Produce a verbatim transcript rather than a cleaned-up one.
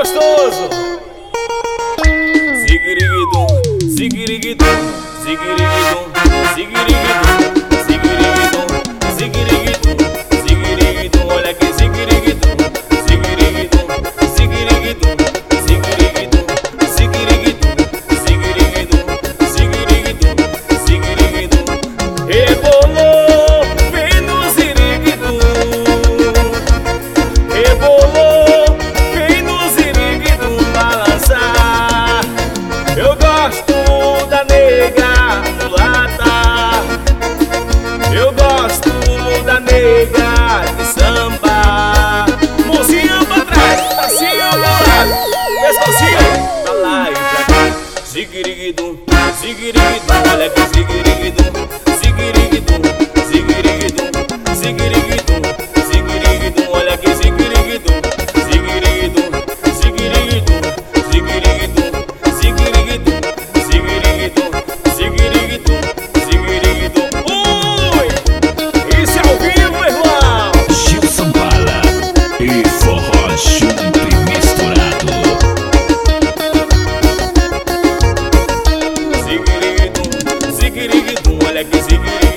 gostoso. Ziguiriguidum, ziguiriguidum, ziguiriguidum, ziguiriguidum, ziguiriguidum, ziguiriguidum, ziguiriguidum, olha que ziguiriguidum, ziguiriguidum, ziguiriguidum, ziguiriguidum, ziguiriguidum, ziguiriguidum, ziguiriguidum, ziguiriguidum, rebolou, vem no ziriguidum, rebolou, vem no ziriguidum balançar. Eu gosto da nega mulata, eu gosto da nega de samba. Mãozinha pra trás, passinho pro lado, pescocinho pra lá e pra cá. Ziguiriguidum, ziguiriguidum, olha que ziguiriguidum, ziguiriguidum, ziguiriguidum, ziguiriguidum, ziguiriguidum, olha que ziguiriguidum, ziguiriguidum, ziguiriguidum, ziguiriguidum, ziguiriguidum, ziguiriguidum, ziguiriguidum, ziguiriguidum. Ui! Isso é ao vivo, meu irmão! Gilson Bala e forró junto e misturado. Ziguiriguidum, ziguiriguidum, olha que ziguiriguidum.